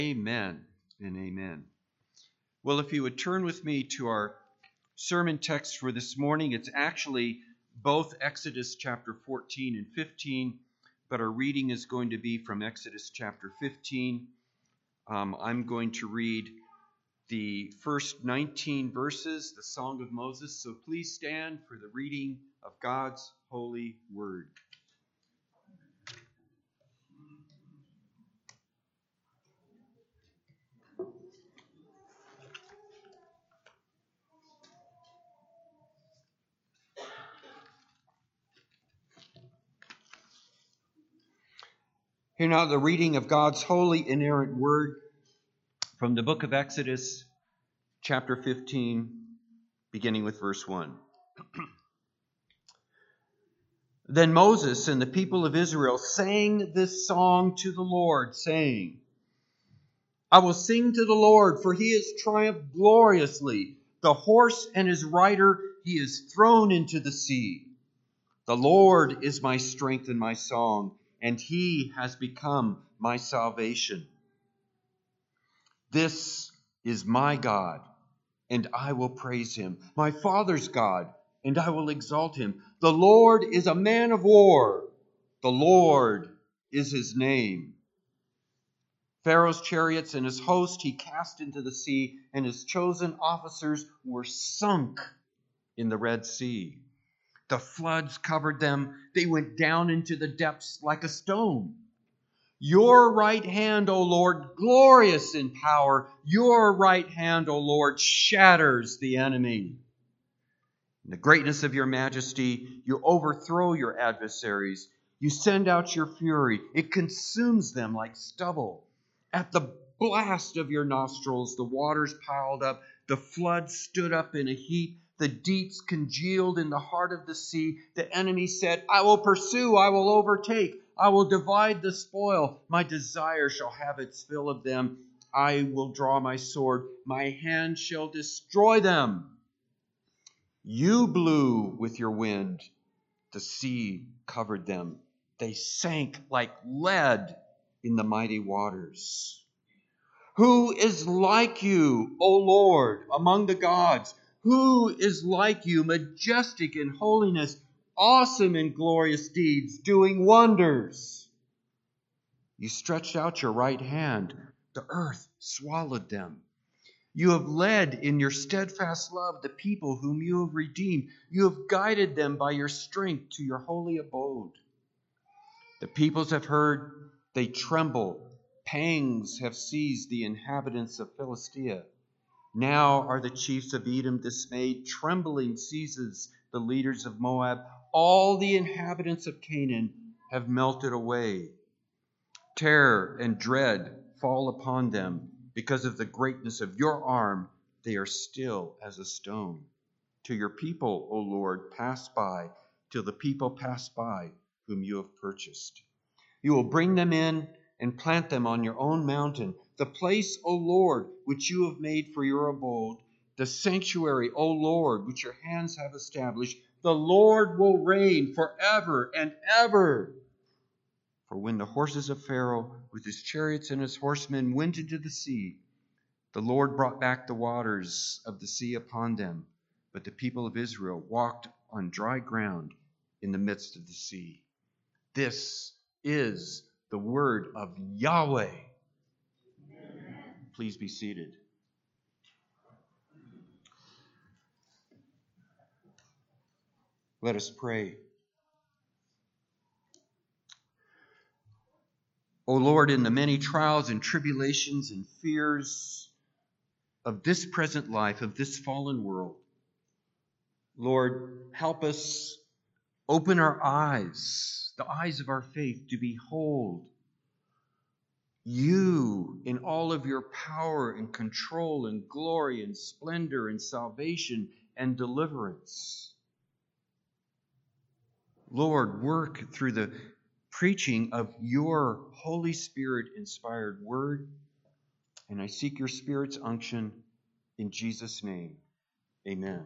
Amen and amen. Well, if you would turn with me to our sermon text for this morning, it's actually both Exodus chapter 14 and 15, but our reading is going to be from Exodus chapter 15. I'm going to read the first 19 verses, the Song of Moses, so please stand for the reading of God's holy word. Hear now the reading of God's holy, inerrant word from the book of Exodus, chapter 15, beginning with verse 1. Then Moses and the people of Israel sang this song to the Lord, saying, I will sing to the Lord, for he has triumphed gloriously. The horse and his rider he has thrown into the sea. The Lord is my strength and my song, and he has become my salvation. This is my God, and I will praise him, my father's God, and I will exalt him. The Lord is a man of war. The Lord is his name. Pharaoh's chariots and his host he cast into the sea, and his chosen officers were sunk in the Red Sea. The floods covered them. They went down into the depths like a stone. Your right hand, O Lord, glorious in power. Your right hand, O Lord, shatters the enemy. In the greatness of your majesty, you overthrow your adversaries. You send out your fury. It consumes them like stubble. At the blast of your nostrils, the waters piled up. The floods stood up in a heap. The deeps congealed in the heart of the sea. The enemy said, I will pursue, I will overtake. I will divide the spoil. My desire shall have its fill of them. I will draw my sword. My hand shall destroy them. You blew with your wind. The sea covered them. They sank like lead in the mighty waters. Who is like you, O Lord, among the gods? Who is like you, majestic in holiness, awesome in glorious deeds, doing wonders? You stretched out your right hand. The earth swallowed them. You have led in your steadfast love the people whom you have redeemed. You have guided them by your strength to your holy abode. The peoples have heard, they tremble. Pangs have seized the inhabitants of Philistia. Now are the chiefs of Edom dismayed. Trembling seizes the leaders of Moab. All the inhabitants of Canaan have melted away. Terror and dread fall upon them. Because of the greatness of your arm, they are still as a stone. To your people, O Lord, pass by, till the people pass by whom you have purchased. You will bring them in and plant them on your own mountain, the place, O Lord, which you have made for your abode, the sanctuary, O Lord, which your hands have established. The Lord will reign forever and ever. For when the horses of Pharaoh with his chariots and his horsemen went into the sea, the Lord brought back the waters of the sea upon them. But the people of Israel walked on dry ground in the midst of the sea. This is the word of Yahweh. Amen. Please be seated. Let us pray. O Lord, in the many trials and tribulations and fears of this present life, of this fallen world, Lord, help us open our eyes, the eyes of our faith, to behold you in all of your power and control and glory and splendor and salvation and deliverance. Lord, work through the preaching of your Holy Spirit-inspired word, and I seek your Spirit's unction in Jesus' name. Amen.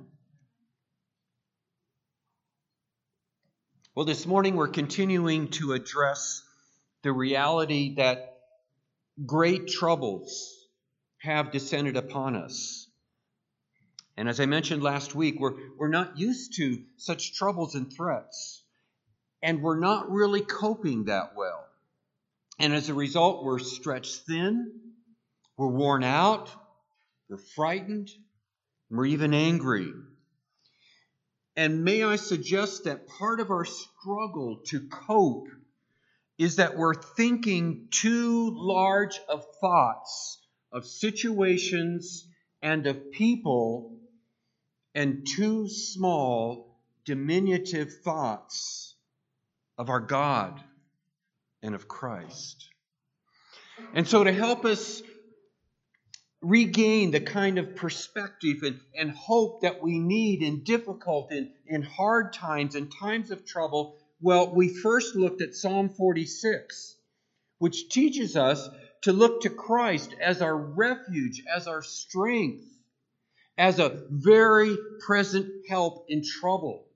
Well, this morning we're continuing to address the reality that great troubles have descended upon us. And as I mentioned last week, we're not used to such troubles and threats. And we're not really coping that well. And as a result, we're stretched thin, we're worn out, we're frightened, and we're even angry. And may I suggest that part of our struggle to cope is that we're thinking too large of thoughts, of situations, and of people, and too small, diminutive thoughts of our God and of Christ. And so to help us regain the kind of perspective and hope that we need in difficult and in hard times and times of trouble, well, we first looked at Psalm 46, which teaches us to look to Christ as our refuge, as our strength, as a very present help in trouble.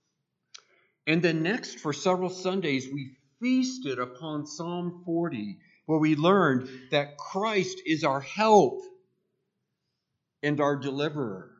And then next, for several Sundays, we feasted upon Psalm 40, where we learned that Christ is our help and our deliverer.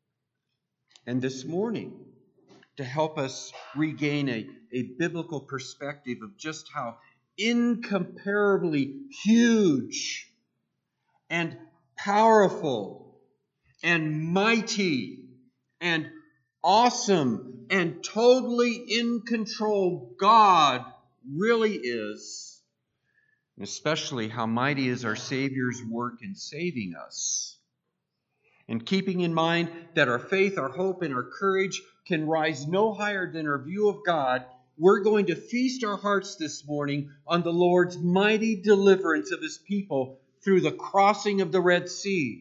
And this morning, to help us regain a biblical perspective of just how incomparably huge and powerful and mighty and awesome and totally in control God really is, and especially how mighty is our Savior's work in saving us. And keeping in mind that our faith, our hope, and our courage can rise no higher than our view of God, we're going to feast our hearts this morning on the Lord's mighty deliverance of His people through the crossing of the Red Sea.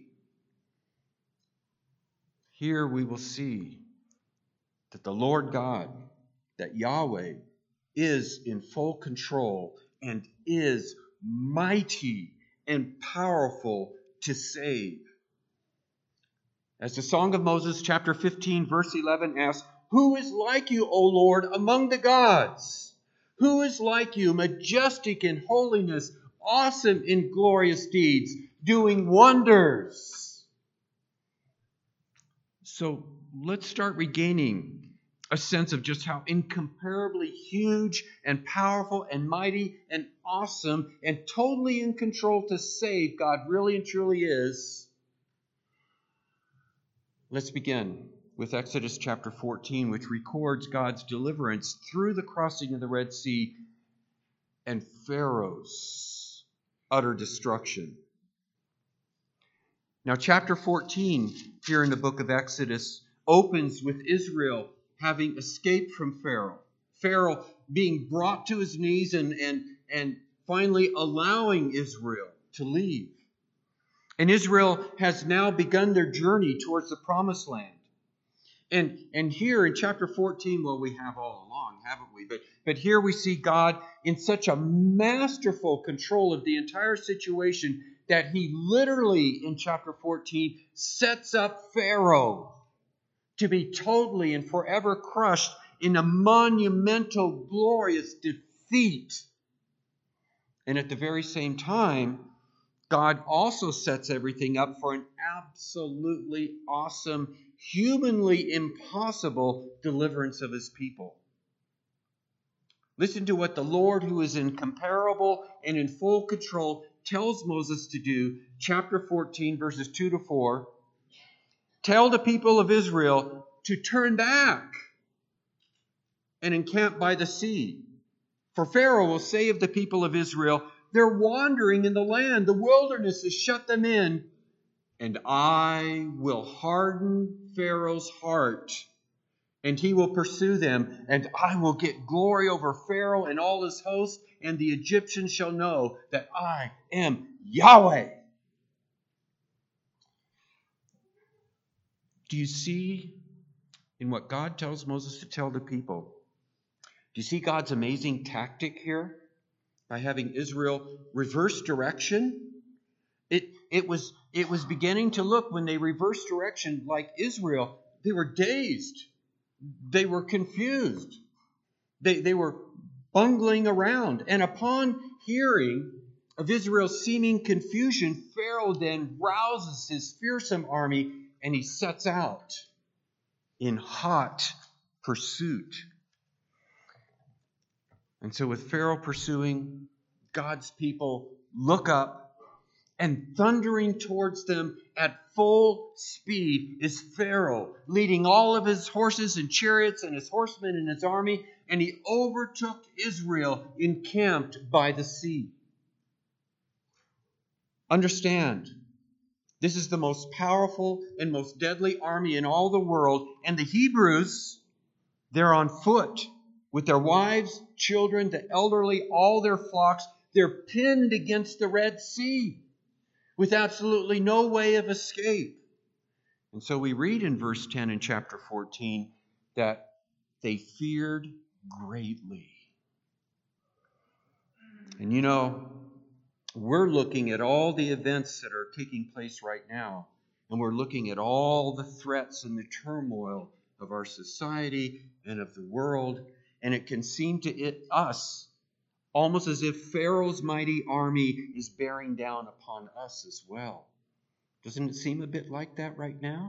Here we will see that the Lord God, that Yahweh, is in full control and is mighty and powerful to save. As the Song of Moses, chapter 15, verse 11 asks, "Who is like you, O Lord, among the gods? Who is like you, majestic in holiness, awesome in glorious deeds, doing wonders?" So let's start regaining a sense of just how incomparably huge and powerful and mighty and awesome and totally in control to save God really and truly is. Let's begin with Exodus chapter 14, which records God's deliverance through the crossing of the Red Sea and Pharaoh's utter destruction. Now, chapter 14 here in the book of Exodus opens with Israel having escaped from Pharaoh. Pharaoh being brought to his knees and finally allowing Israel to leave. And Israel has now begun their journey towards the promised land. And here in chapter 14, well, we have all along, haven't we? But here we see God in such a masterful control of the entire situation that He literally, in chapter 14, sets up Pharaoh to be totally and forever crushed in a monumental, glorious defeat. And at the very same time, God also sets everything up for an absolutely awesome, humanly impossible deliverance of His people. Listen to what the Lord, who is incomparable and in full control, tells Moses to do. Chapter 14, verses 2 to 4. "Tell the people of Israel to turn back and encamp by the sea. For Pharaoh will say of the people of Israel, 'They're wandering in the land. The wilderness has shut them in. And I will harden Pharaoh's heart, and he will pursue them. And I will get glory over Pharaoh and all his host, and the Egyptians shall know that I am Yahweh.'" Do you see in what God tells Moses to tell the people? Do you see God's amazing tactic here? By having Israel reverse direction? It was beginning to look, when they reversed direction like Israel, they were dazed. They were confused. They were bungling around. And upon hearing of Israel's seeming confusion, Pharaoh then rouses his fearsome army and he sets out in hot pursuit. And so with Pharaoh pursuing, God's people look up, and thundering towards them at full speed is Pharaoh, leading all of his horses and chariots and his horsemen and his army, and he overtook Israel encamped by the sea. Understand, this is the most powerful and most deadly army in all the world, and the Hebrews, they're on foot with their wives, children, the elderly, all their flocks. They're pinned against the Red Sea with absolutely no way of escape. And so we read in verse 10 in chapter 14 that they feared greatly. And you know, we're looking at all the events that are taking place right now, and we're looking at all the threats and the turmoil of our society and of the world, and it can seem to us almost as if Pharaoh's mighty army is bearing down upon us as well. Doesn't it seem a bit like that right now?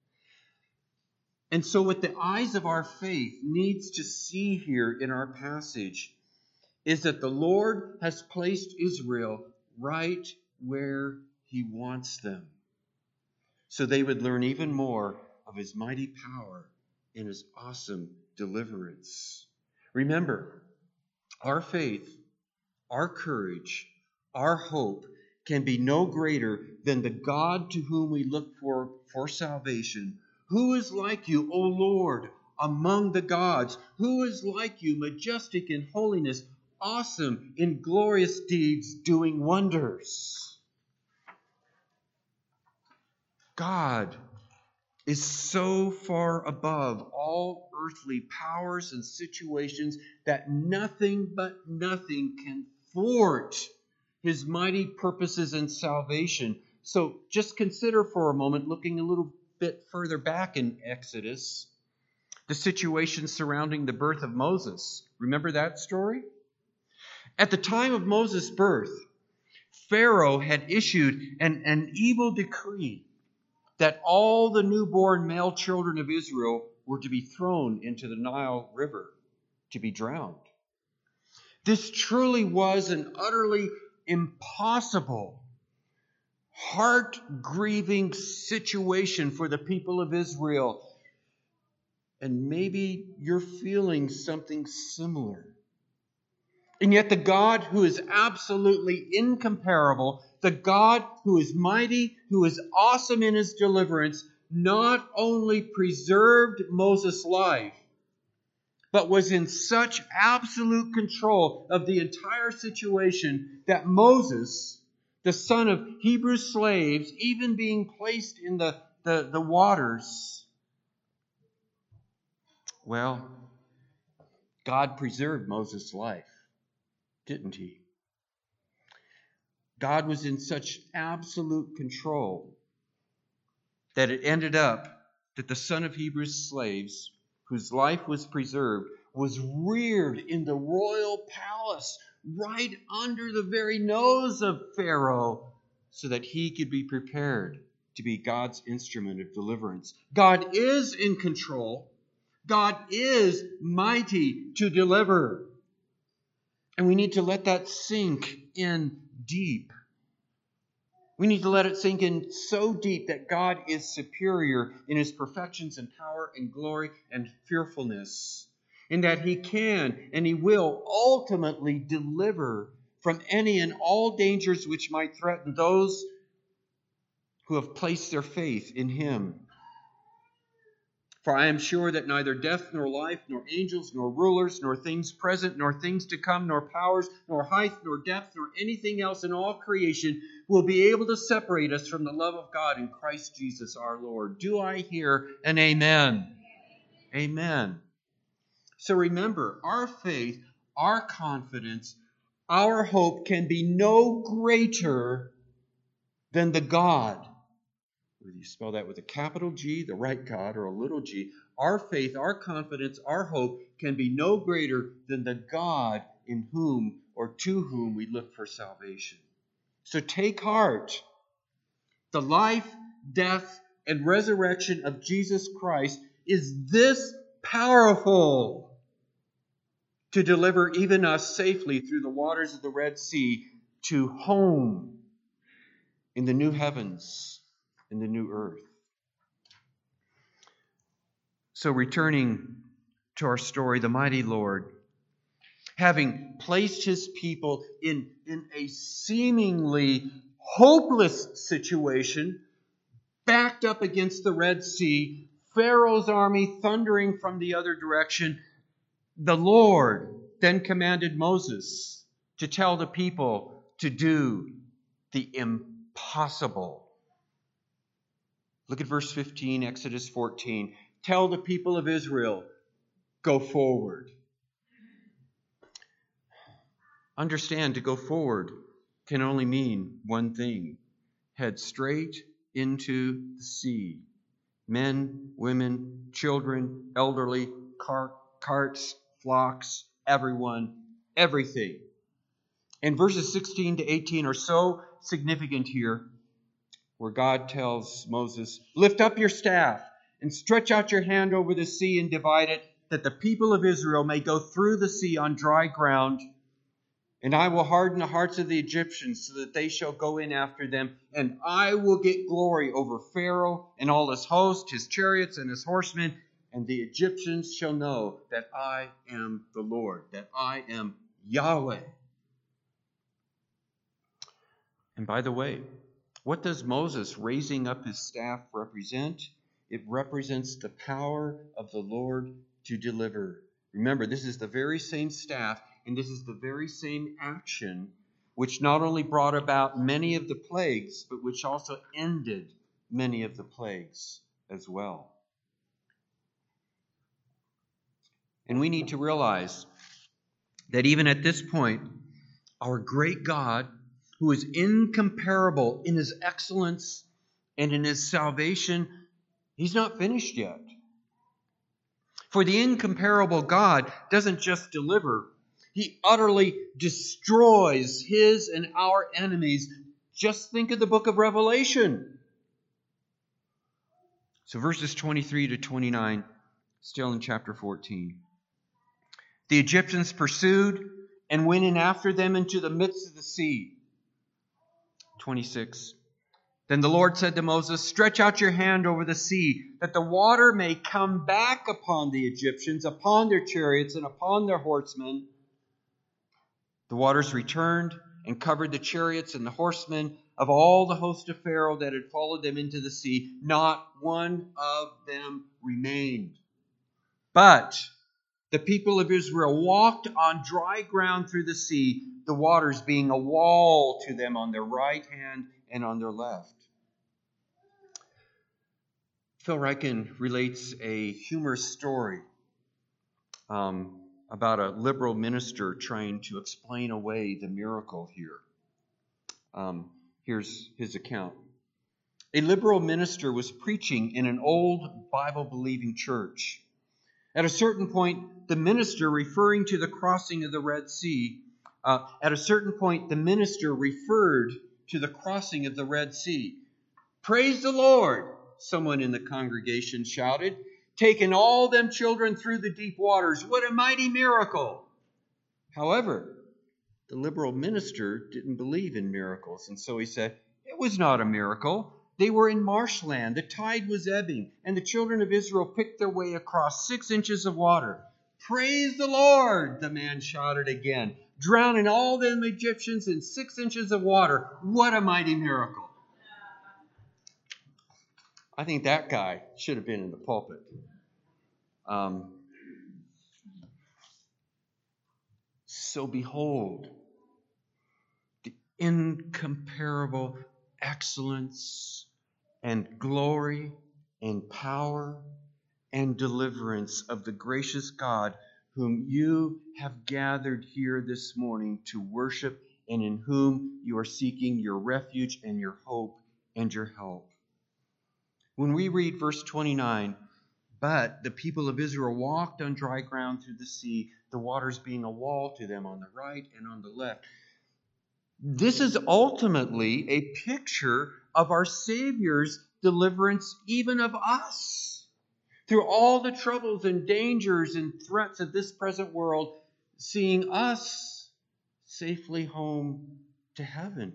And so what the eyes of our faith needs to see here in our passage is that the Lord has placed Israel right where he wants them, so they would learn even more of his mighty power and his awesome deliverance. Remember, our faith, our courage, our hope can be no greater than the God to whom we look for salvation. Who is like you, O Lord, among the gods? Who is like you, majestic in holiness, awesome in glorious deeds, doing wonders? God is so far above all earthly powers and situations that nothing but nothing can thwart his mighty purposes and salvation. So just consider for a moment, looking a little bit further back in Exodus, the situation surrounding the birth of Moses. Remember that story? At the time of Moses' birth, Pharaoh had issued an evil decree that all the newborn male children of Israel were to be thrown into the Nile River to be drowned. This truly was an utterly impossible, heart-grieving situation for the people of Israel. And maybe you're feeling something similar. And yet the God who is absolutely incomparable, the God who is mighty, who is awesome in his deliverance, not only preserved Moses' life, but was in such absolute control of the entire situation that Moses, the son of Hebrew slaves, even being placed in the waters, well, God preserved Moses' life, didn't he? God was in such absolute control that it ended up that the son of Hebrew slaves, whose life was preserved, was reared in the royal palace right under the very nose of Pharaoh so that he could be prepared to be God's instrument of deliverance. God is in control. God is mighty to deliver. And we need to let that sink in deep. We need to let it sink in so deep that God is superior in his perfections and power and glory and fearfulness, and that he can and he will ultimately deliver from any and all dangers which might threaten those who have placed their faith in him. For I am sure that neither death nor life, nor angels, nor rulers, nor things present, nor things to come, nor powers, nor height, nor depth, nor anything else in all creation will be able to separate us from the love of God in Christ Jesus our Lord. Do I hear an amen? Amen. So remember, our faith, our confidence, our hope can be no greater than the God. Whether you spell that with a capital G, the right God, or a little g, our faith, our confidence, our hope can be no greater than the God in whom or to whom we look for salvation. So take heart. The life, death, and resurrection of Jesus Christ is this powerful to deliver even us safely through the waters of the Red Sea to home in the new heavens and the new earth. So returning to our story, the mighty Lord, having placed his people in a seemingly hopeless situation, backed up against the Red Sea, Pharaoh's army thundering from the other direction, the Lord then commanded Moses to tell the people to do the impossible. Look at verse 15, Exodus 14. Tell the people of Israel, go forward. Understand, to go forward can only mean one thing. Head straight into the sea. Men, women, children, elderly, carts, flocks, everyone, everything. And verses 16 to 18 are so significant here, where God tells Moses, lift up your staff and stretch out your hand over the sea and divide it, that the people of Israel may go through the sea on dry ground. And I will harden the hearts of the Egyptians so that they shall go in after them. And I will get glory over Pharaoh and all his host, his chariots and his horsemen. And the Egyptians shall know that I am the Lord, that I am Yahweh. And by the way, what does Moses raising up his staff represent? It represents the power of the Lord to deliver. Remember, this is the very same staff, and this is the very same action which not only brought about many of the plagues, but which also ended many of the plagues as well. And we need to realize that even at this point, our great God, who is incomparable in his excellence and in his salvation, he's not finished yet. For the incomparable God doesn't just deliver, he utterly destroys his and our enemies. Just think of the book of Revelation. So verses 23 to 29, still in chapter 14. The Egyptians pursued and went in after them into the midst of the sea. 26. Then the Lord said to Moses, stretch out your hand over the sea, that the water may come back upon the Egyptians, upon their chariots, and upon their horsemen. The waters returned and covered the chariots and the horsemen of all the host of Pharaoh that had followed them into the sea. Not one of them remained. But the people of Israel walked on dry ground through the sea, the waters being a wall to them on their right hand and on their left. Phil Ryken relates a humorous story about a liberal minister trying to explain away the miracle here. Here's his account. A liberal minister was preaching in an old Bible-believing church. At a certain point, the minister, referring to the crossing of the Red Sea, referred to the crossing of the Red Sea. Praise the Lord, someone in the congregation shouted. Taking all them children through the deep waters. What a mighty miracle. However, the liberal minister didn't believe in miracles, and so he said, it was not a miracle. They were in marshland, the tide was ebbing, and the children of Israel picked their way across 6 inches of water. Praise the Lord, the man shouted again, drowning all them Egyptians in 6 inches of water. What a mighty miracle. I think that guy should have been in the pulpit. So behold, the incomparable excellence and glory and power and deliverance of the gracious God whom you have gathered here this morning to worship and in whom you are seeking your refuge and your hope and your help. When we read verse 29, but the people of Israel walked on dry ground through the sea, the waters being a wall to them on the right and on the left. This is ultimately a picture of our Savior's deliverance even of us. Through all the troubles and dangers and threats of this present world, seeing us safely home to heaven.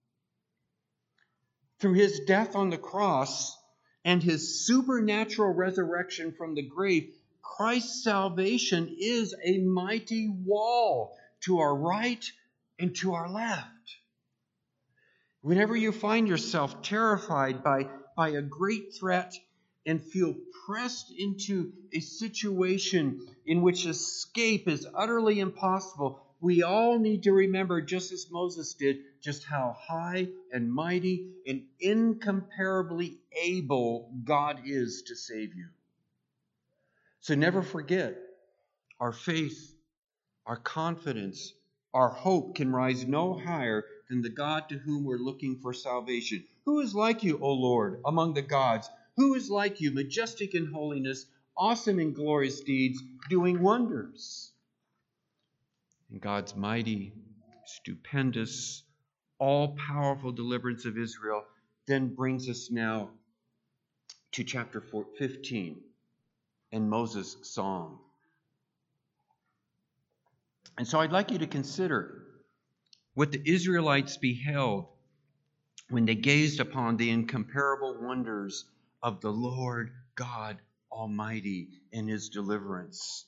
Through his death on the cross and his supernatural resurrection from the grave, Christ's salvation is a mighty wall to our right and to our left. Whenever you find yourself terrified by a great threat and feel pressed into a situation in which escape is utterly impossible, we all need to remember, just as Moses did, just how high and mighty and incomparably able God is to save you. So never forget, our faith, our confidence, our hope can rise no higher than the God to whom we're looking for salvation. Who is like you, O Lord, among the gods? Who is like you, majestic in holiness, awesome in glorious deeds, doing wonders? And God's mighty, stupendous, all-powerful deliverance of Israel then brings us now to chapter 15 and Moses' song. And so I'd like you to consider what the Israelites beheld when they gazed upon the incomparable wonders of the Lord God Almighty and his deliverance.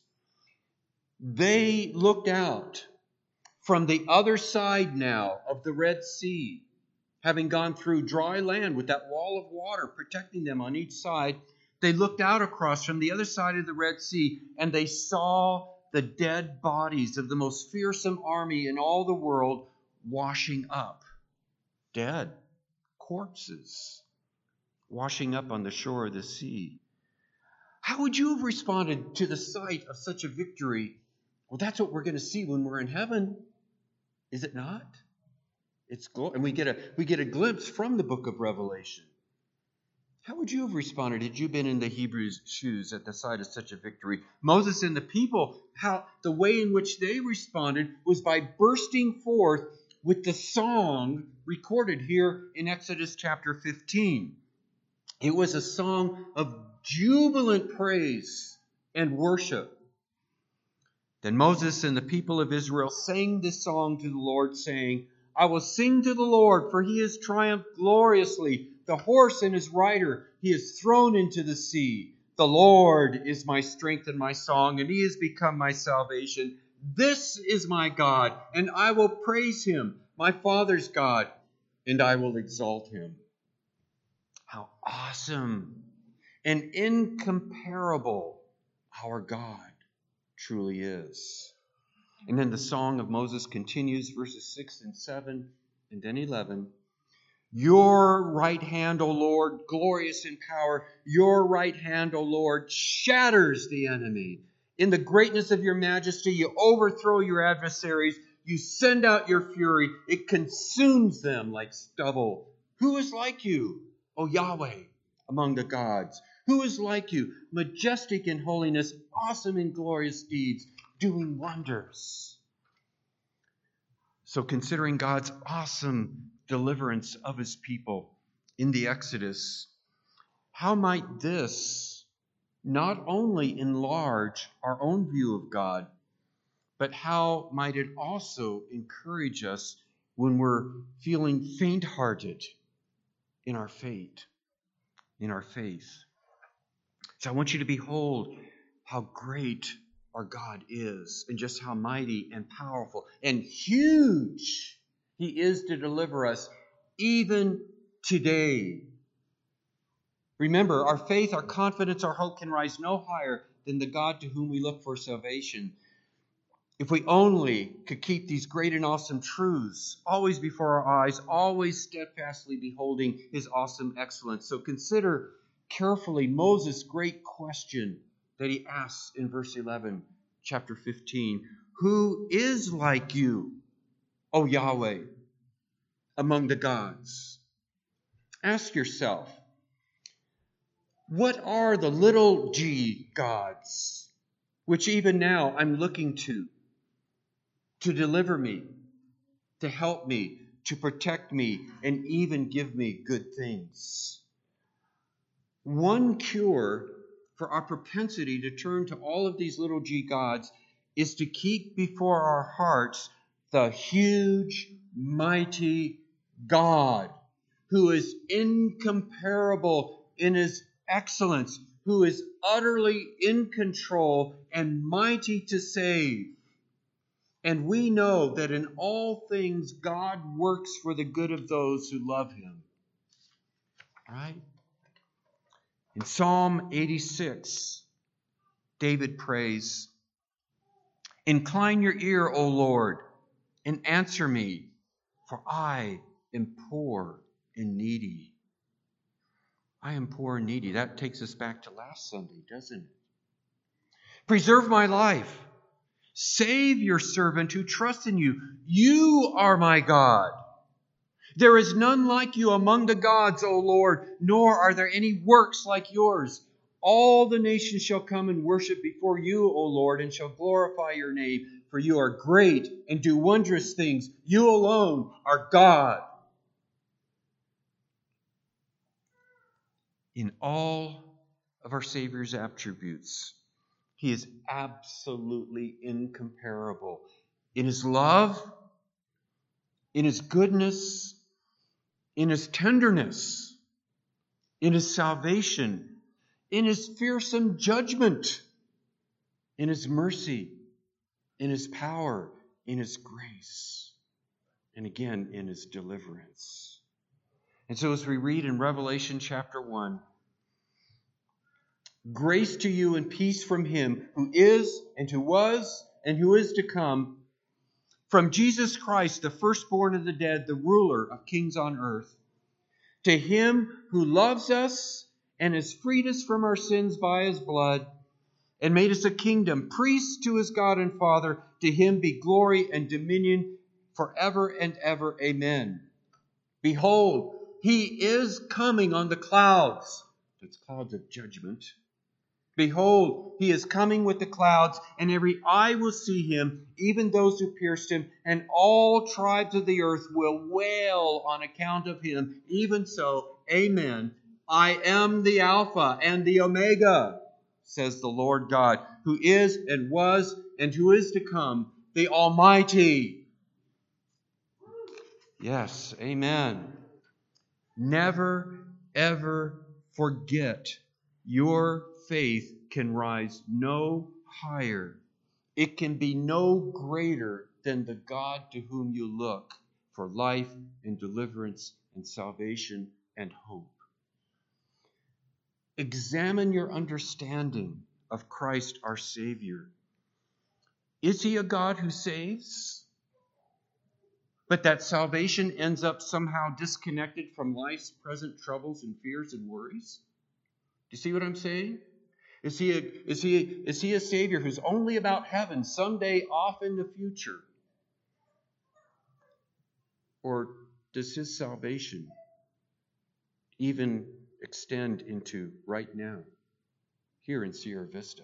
They looked out from the other side now of the Red Sea, having gone through dry land with that wall of water protecting them on each side. They looked out across from the other side of the Red Sea, and they saw the dead bodies of the most fearsome army in all the world washing up. Dead corpses washing up on the shore of the sea. How would you have responded to the sight of such a victory? Well, that's what we're going to see when we're in heaven, is it not? It's glory, and we get a glimpse from the book of Revelation. How would you have responded had you been in the Hebrews' shoes at the sight of such a victory? Moses and the people, the way in which they responded was by bursting forth with the song recorded here in Exodus chapter 15. It was a song of jubilant praise and worship. Then Moses and the people of Israel sang this song to the Lord, saying, I will sing to the Lord, for he has triumphed gloriously. The horse and his rider he has thrown into the sea. The Lord is my strength and my song, and he has become my salvation. This is my God, and I will praise him, my father's God, and I will exalt him. How awesome and incomparable our God truly is. And then the song of Moses continues, verses 6 and 7, and then 11. Your right hand, O Lord, glorious in power, your right hand, O Lord, shatters the enemy. In the greatness of your majesty, you overthrow your adversaries. You send out your fury. It consumes them like stubble. Who is like you, O Yahweh, among the gods? Who is like you, majestic in holiness, awesome in glorious deeds, doing wonders? So considering God's awesome deliverance of his people in the Exodus, how might this not only enlarge our own view of God, but how might it also encourage us when we're feeling faint-hearted in our faith? So I want you to behold how great our God is, and just how mighty and powerful and huge he is to deliver us even today. Remember, our faith, our confidence, our hope can rise no higher than the God to whom we look for salvation. If we only could keep these great and awesome truths always before our eyes, always steadfastly beholding his awesome excellence. So consider carefully Moses' great question that he asks in verse 11, chapter 15. Who is like you, O Yahweh, among the gods? Ask yourself, what are the little g gods, which even now I'm looking to deliver me, to help me, to protect me, and even give me good things. One cure for our propensity to turn to all of these little g gods is to keep before our hearts the huge, mighty God who is incomparable in his excellence, who is utterly in control and mighty to save. And we know that in all things God works for the good of those who love him. Right? In Psalm 86, David prays, "Incline your ear, O Lord, and answer me, for I am poor and needy." I am poor and needy. That takes us back to last Sunday, doesn't it? Preserve my life. Save your servant who trusts in you. You are my God. There is none like you among the gods, O Lord, nor are there any works like yours. All the nations shall come and worship before you, O Lord, and shall glorify your name, for you are great and do wondrous things. You alone are God. In all of our Savior's attributes, he is absolutely incomparable. In his love, in his goodness, in his tenderness, in his salvation, in his fearsome judgment, in his mercy, in his power, in his grace, and again in his deliverance. And so as we read in Revelation chapter 1, grace to you and peace from him who is and who was and who is to come, from Jesus Christ, the firstborn of the dead, the ruler of kings on earth, to him who loves us and has freed us from our sins by his blood and made us a kingdom, priests to his God and Father, to him be glory and dominion forever and ever. Amen. Behold, he is coming on the clouds. It's clouds of judgment. Behold, he is coming with the clouds, and every eye will see him, even those who pierced him, and all tribes of the earth will wail on account of him. Even so, amen. I am the Alpha and the Omega, says the Lord God, who is and was and who is to come, the Almighty. Yes, amen. Never, ever forget your faith can rise no higher. It can be no greater than the God to whom you look for life and deliverance and salvation and hope. Examine your understanding of Christ our Savior. Is he a God who saves? But that salvation ends up somehow disconnected from life's present troubles and fears and worries? Do you see what I'm saying? Is he a Savior who's only about heaven someday off in the future? Or does his salvation even extend into right now, here in Sierra Vista?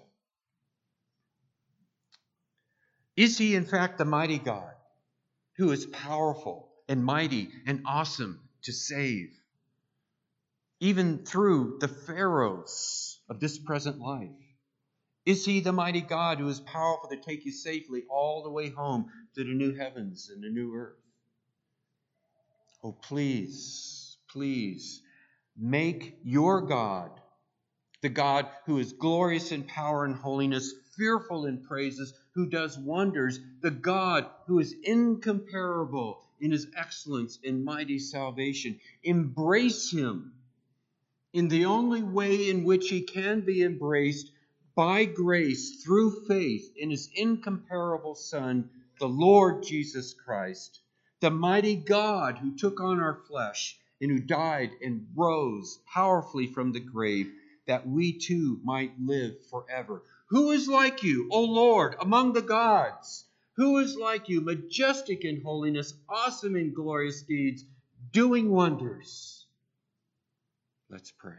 Is he in fact the mighty God who is powerful and mighty and awesome to save, even through the pharaohs of this present life? Is he the mighty God who is powerful to take you safely all the way home to the new heavens and the new earth? Oh, please, please, make your God, the God who is glorious in power and holiness, fearful in praises, who does wonders, the God who is incomparable in his excellence and mighty salvation. Embrace him in the only way in which he can be embraced, by grace through faith in his incomparable Son, the Lord Jesus Christ, the mighty God who took on our flesh and who died and rose powerfully from the grave, that we too might live forever. Who is like you, O Lord, among the gods? Who is like you, majestic in holiness, awesome in glorious deeds, doing wonders? Let's pray.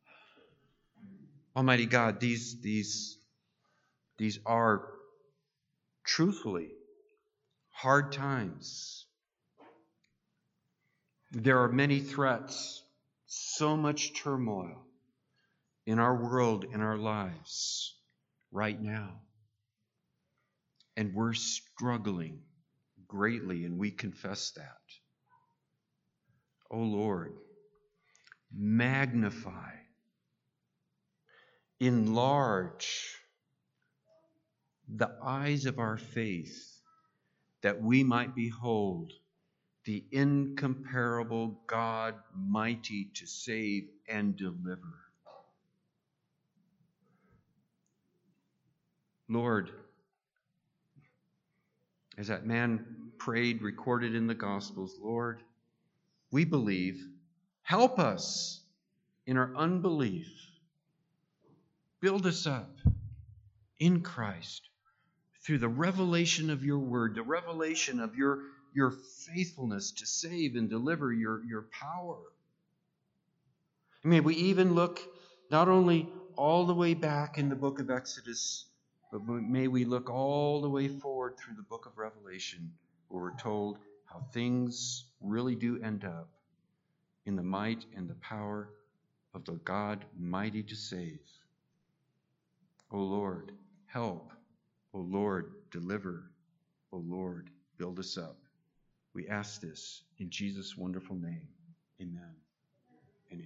Almighty God, these are truthfully, hard times. There are many threats, so much turmoil in our world, in our lives right now. And we're struggling greatly, and we confess that. Oh Lord, magnify, enlarge the eyes of our faith, that we might behold the incomparable God, mighty to save and deliver. Lord, as that man prayed, recorded in the Gospels, Lord, we believe. Help us in our unbelief. Build us up in Christ through the revelation of your word, the revelation of your faithfulness to save and deliver, your power. May we even look not only all the way back in the book of Exodus, but may we look all the way forward through the book of Revelation, where we're told how things really do end up in the might and the power of the God mighty to save. O Lord, help. O Lord, deliver. O Lord, build us up. We ask this in Jesus' wonderful name. Amen.